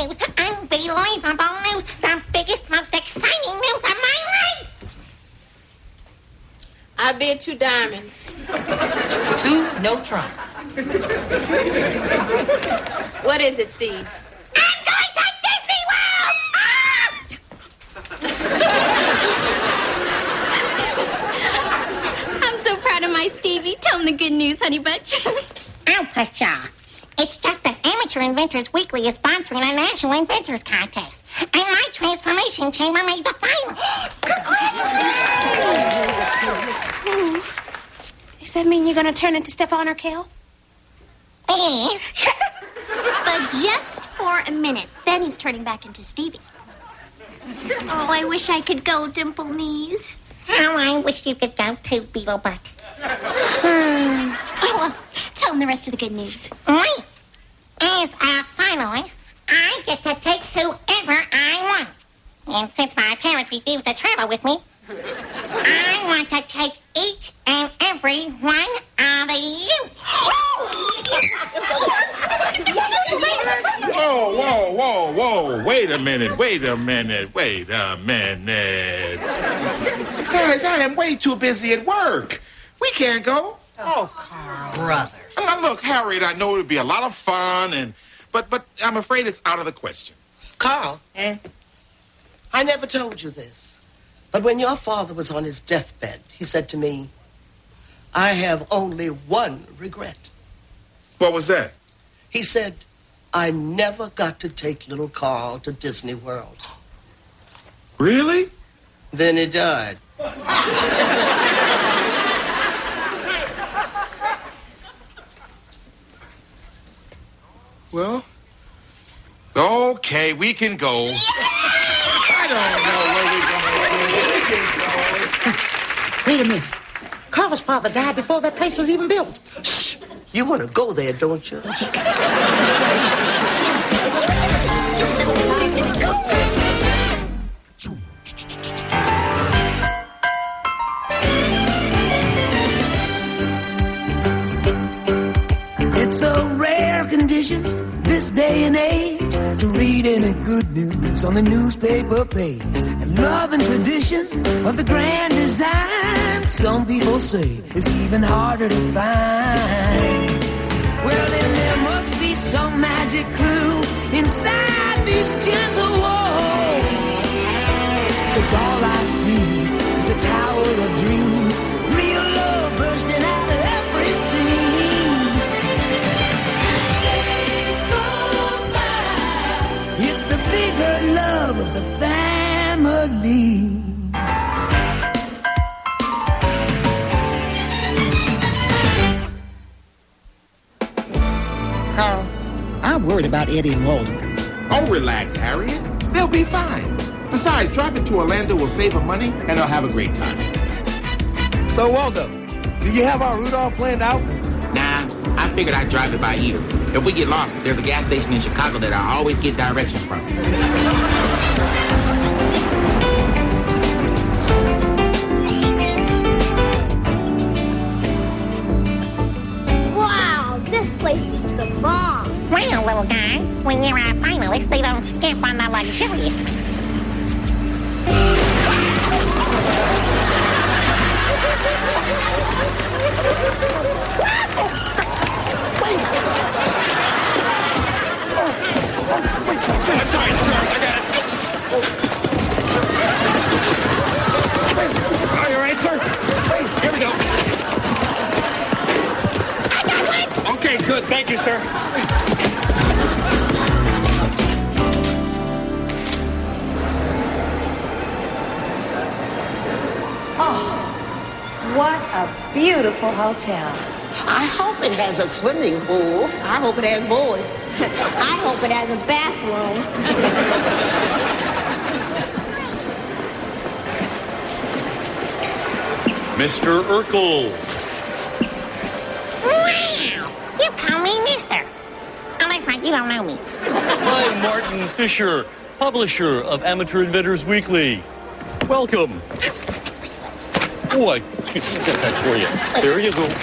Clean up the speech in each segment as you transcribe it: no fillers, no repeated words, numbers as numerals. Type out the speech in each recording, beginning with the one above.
news. Unbelievable news. The biggest, most exciting news of my life. I bid 2 diamonds. 2, no trump. What is it, Steve? I'm going to Disney World! I'm so proud of my Stevie. Tell him the good news, Honey Bunch. Oh, pshaw. It's just that Amateur Inventors Weekly is sponsoring a National Inventors Contest. And my transformation chamber made the final. Congratulations! Does that mean you're going to turn into Stefan or Kale? Yes. But just for a minute. Then he's turning back into Stevie. Oh, I wish I could go, Dimple Knees. Oh, I wish you could go too, Beetlebutt. Oh, well, tell him the rest of the good news. Wait. As a finalist, I get to take whoever I want. And since my parents refuse to travel with me, I want to take each and every one of you. Whoa. Wait a minute. Guys, I am way too busy at work. We can't go. Oh, Carl. Brother. Now, look, Harriet, I know it would be a lot of fun, but I'm afraid it's out of the question. Carl, I never told you this, but when your father was on his deathbed, he said to me, I have only one regret. What was that? He said, I never got to take little Carl to Disney World. Really? Then he died. Well, okay, we can go. I don't know where we're going to go. Wait a minute. Carl's father died before that place was even built. Shh. You want to go there, don't you? It's a rare condition this day and age to read any good news on the newspaper page. And love and tradition of the grand design, some people say, is even harder to find. Well, then there must be some magic clue inside these gentle walls. 'Cause all I see is a tower of dreams, real love bursting out of every scene. It's the bigger love of the family. Carl, I'm worried about Eddie and Walter. Oh, relax, Harriet. They'll be fine. Besides, driving to Orlando will save them money, and they'll have a great time. So, Waldo, do you have our route all planned out? Nah, I figured I'd drive it by ear. If we get lost, there's a gas station in Chicago that I always get directions from. Wow, this place is the bomb. Well, little guy, when you're a finalist, they don't skip on the luxurious things. I'm tired, sir. I got it. Are you all right, sir? Here we go. I got one! Okay, good. Thank you, sir. What a beautiful hotel. I hope it has a swimming pool. I hope it has boys. I hope it has a bathroom. Mr. Urkel. Wow! You call me mister. Unless like you don't know me. I'm Martin Fisher, publisher of Amateur Inventors Weekly. Welcome. Oh, I get that for you. There you go.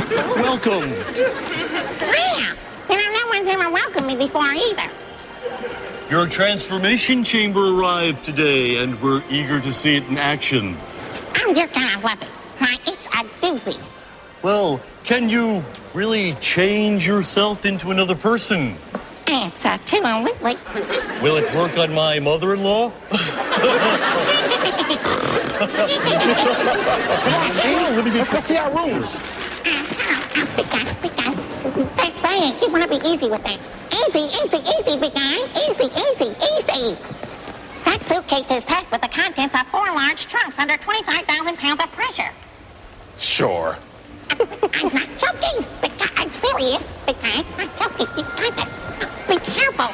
Welcome. Yeah. No one's ever welcomed me before either. Your transformation chamber arrived today, and we're eager to see it in action. You're kind of lucky. Why, it's a doozy. Well, can you really change yourself into another person? It's absolutely. Will it work on my mother-in-law? Let me go see our rooms. Big guy. That's saying, you want to be easy with that. Easy, big guy. Easy. That suitcase is packed with the contents of 4 large trunks under 25,000 pounds of pressure. Sure. I'm not joking, big guy. I'm serious, big guy. I'm not joking. You got that. Be careful.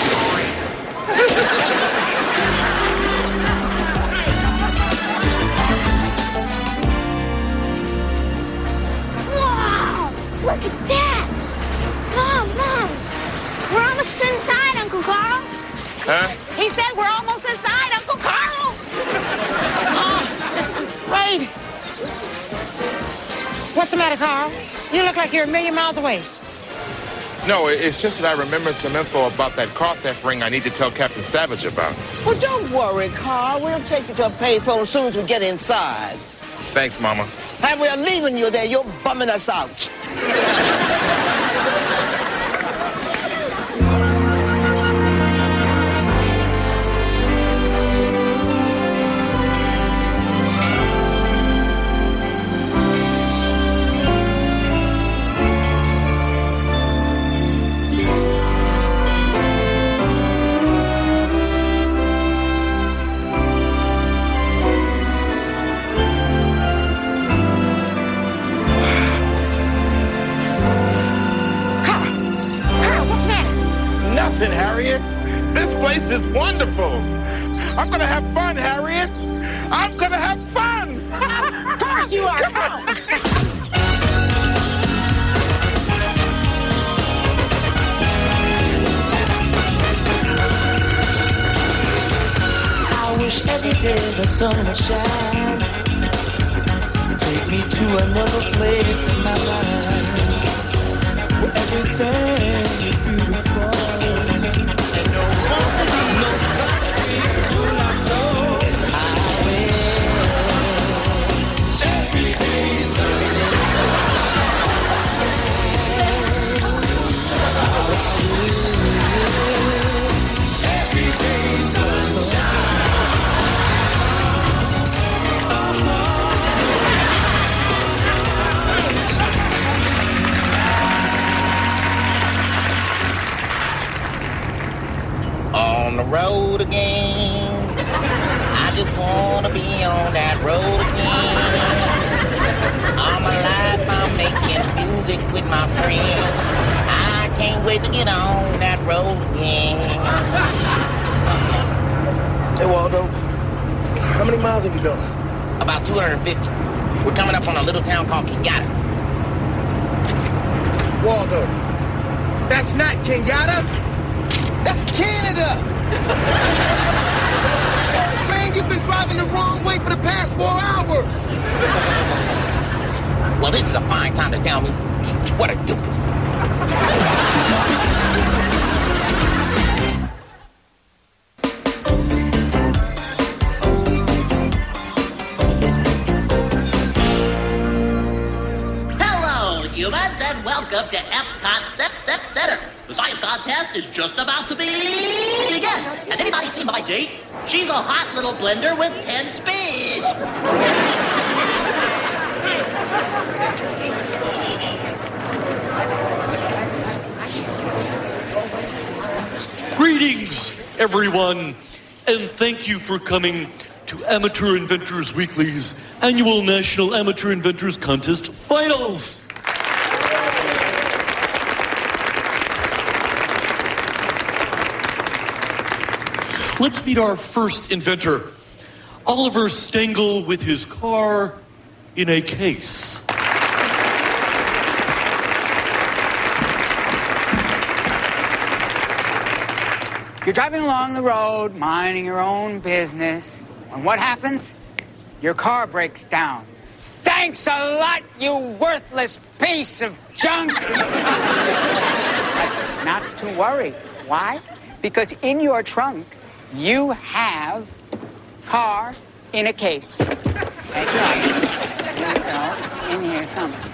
Whoa! Look at that! Mom! We're almost inside, Uncle Carl. Huh? He said we're almost inside, Uncle Carl. This is great. What's the matter, Carl? You look like you're a million miles away. No, it's just that I remembered some info about that car theft ring I need to tell Captain Savage about. Well, don't worry, Carl. We'll take you to a payphone as soon as we get inside. Thanks, Mama. And we're leaving you there. You're bumming us out. Harriet. This place is wonderful. I'm gonna have fun, Harriet. I'm gonna have fun. Of course you are. Come on. I wish every day the sun would shine. Take me to another place in my mind where everything is beautiful. And no one's to be no factory to cool my soul. I wish every day On the road again. I just wanna be on that road again. All my life I'm making music with my friends. I can't wait to get on that road again. Hey, Waldo, how many miles have you done? About 250. We're coming up on a little town called Kenyatta. Waldo, that's not Kenyatta. That's Canada. Man, you've been driving the wrong way for the past 4 hours. Well, this is a fine time to tell me what a doofus. Hello, humans, and welcome to Epcot Center. The science contest is just about to begin. Has anybody seen my date? She's a hot little blender with 10 speeds. Greetings, everyone, and thank you for coming to Amateur Inventors Weekly's annual National Amateur Inventors Contest Finals. Let's meet our first inventor, Oliver Stengel, with his car in a case. You're driving along the road, minding your own business, and what happens? Your car breaks down. Thanks a lot, you worthless piece of junk. But not to worry. Why? Because in your trunk, you have car in a case. That's right. It's in here somewhere.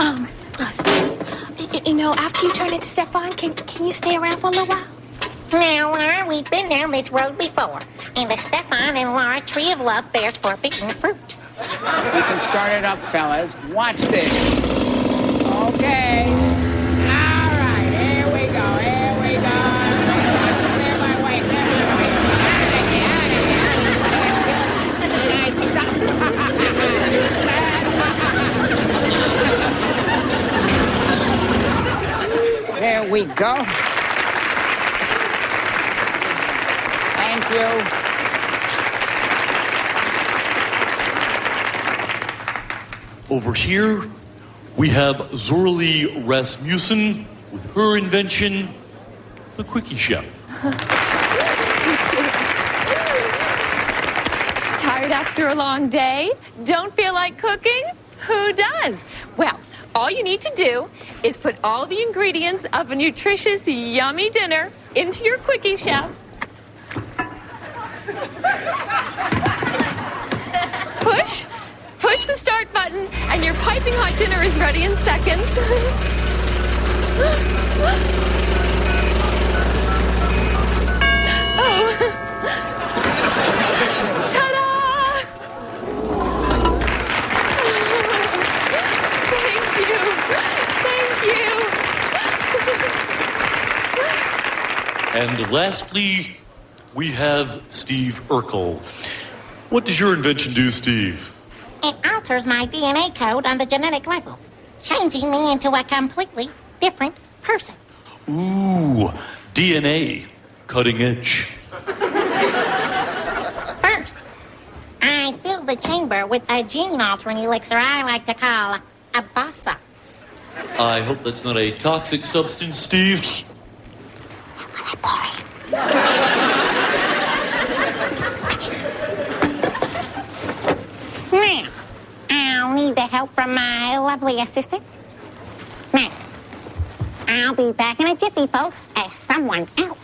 You know, after you turn into Stefan, can you stay around for a little while? Now, Laura, we've been down this road before, and the Stefan and Laura Tree of Love bears forbidden fruit. We can start it up, fellas. Watch this. Okay. All right, here we go, here we go. Clear my way, clear my way. There we go. Thank you. Over here, we have Zorli Rasmussen with her invention, the Quickie Chef. Tired after a long day? Don't feel like cooking? Who does? Well, all you need to do is put all the ingredients of a nutritious, yummy dinner into your Quickie Chef. Push the start button, and your piping hot dinner is ready in seconds. Oh. Ta-da! Thank you. And lastly, we have Steve Urkel. What does your invention do, Steve? It alters my DNA code on the genetic level, changing me into a completely different person. Ooh, DNA. Cutting edge. First, I fill the chamber with a gene-altering elixir I like to call a Bosox. I hope that's not a toxic substance, Steve. Now, I'll need the help from my lovely assistant. Now, I'll be back in a jiffy, folks, as someone else.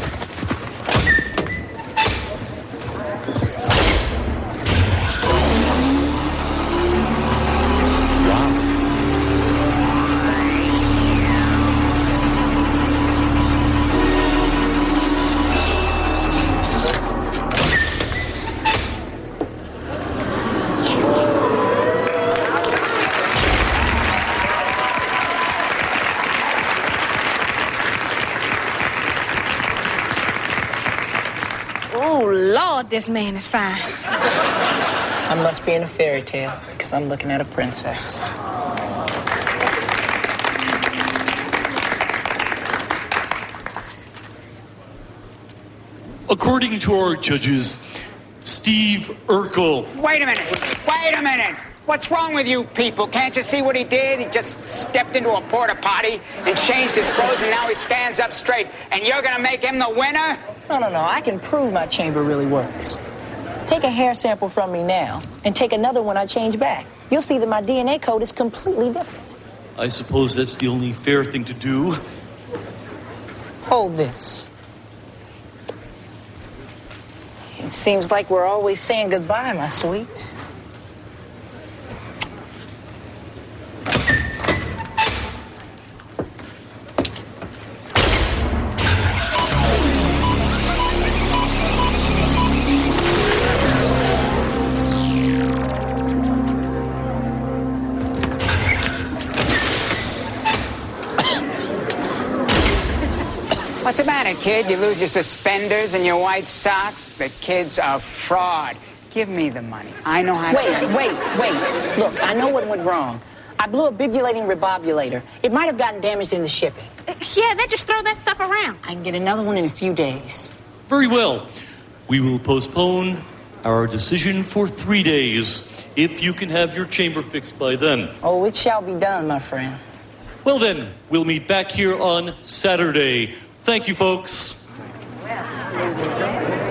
Lord, this man is fine. I must be in a fairy tale because I'm looking at a princess. According to our judges, Steve Urkel. Wait a minute. What's wrong with you people? Can't you see what he did? He just stepped into a porta potty and changed his clothes, and now he stands up straight. And you're going to make him the winner? No. I can prove my chamber really works. Take a hair sample from me now and take another when I change back. You'll see that my DNA code is completely different. I suppose that's the only fair thing to do. Hold this. It seems like we're always saying goodbye, my sweet. What's the matter, kid? You lose your suspenders and your white socks? The kid's a fraud. Give me the money. I know how to... Wait. Look, I know what went wrong. I blew a bibulating rebobulator. It might have gotten damaged in the shipping. Yeah, they just throw that stuff around. I can get another one in a few days. Very well. We will postpone our decision for 3 days, if you can have your chamber fixed by then. Oh, it shall be done, my friend. Well then, we'll meet back here on Saturday. Thank you, folks.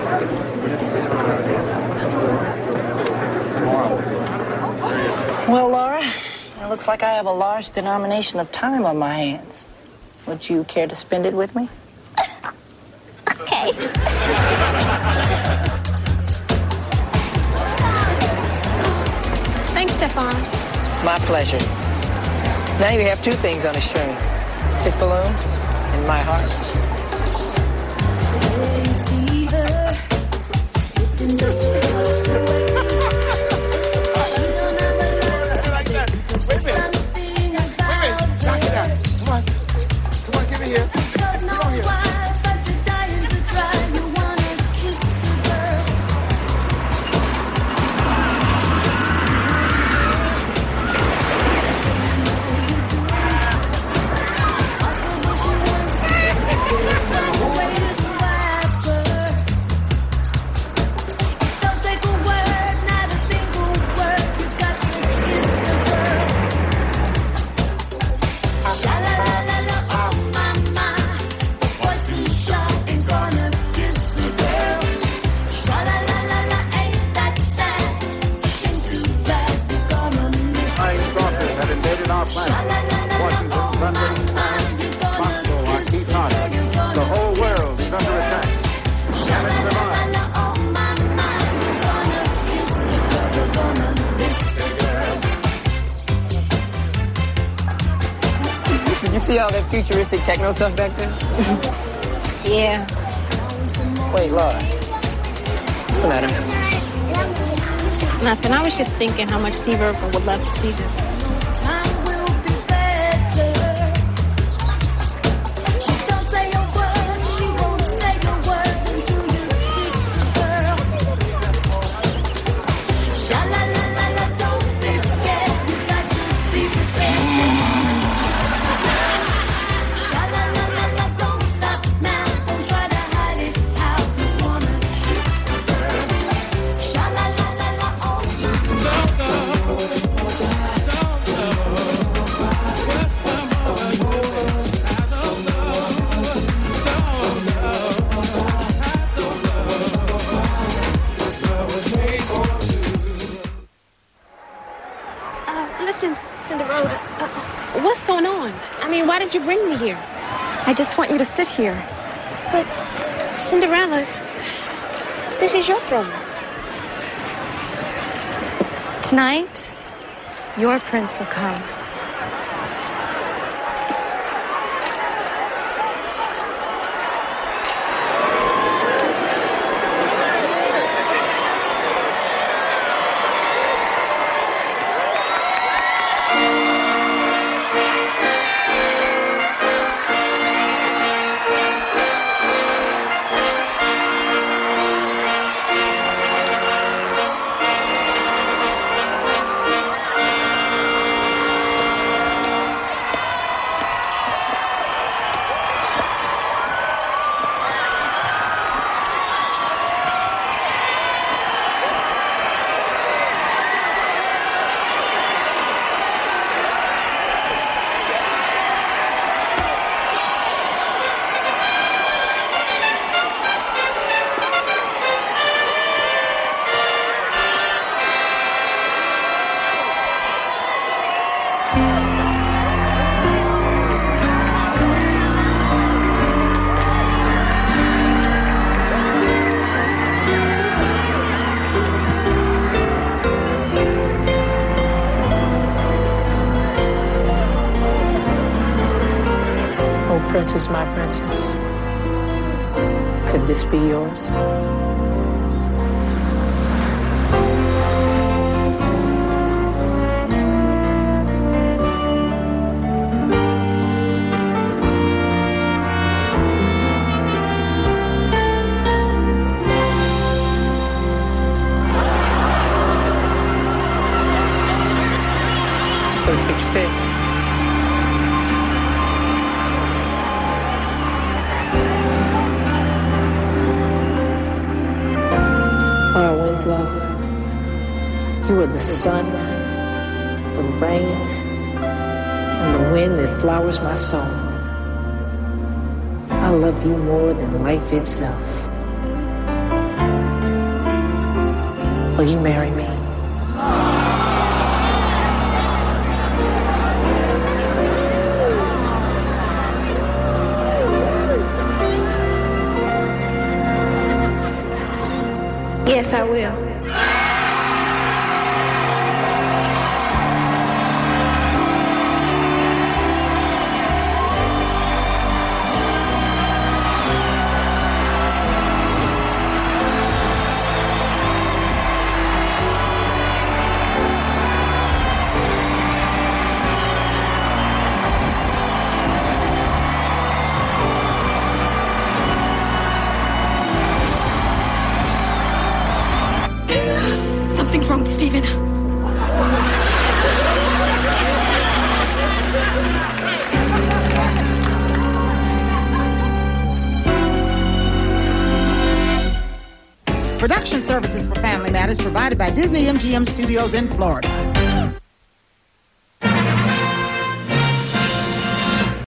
Well, Looks like I have a large denomination of time on my hands. Would you care to spend it with me? Okay. Thanks, Stefan. My pleasure. Now you have two things on a string. His balloon and my heart. See all that futuristic techno stuff back there? Yeah. Wait, Laura. What's the matter? Nothing. I was just thinking how much Steve Irwin would love to see this. What's going on? I mean, why did you bring me here? I just want you to sit here. But, Cinderella, this is your throne. Tonight, your prince will come. Princess, my princess, could this be yours? Perfect fit. Love, you are the sun, the rain, and the wind that flowers my soul. I love you more than life itself. Will you marry me? Yes, I will. Something's wrong with Stephen. Production services for Family Matters provided by Disney MGM Studios in Florida.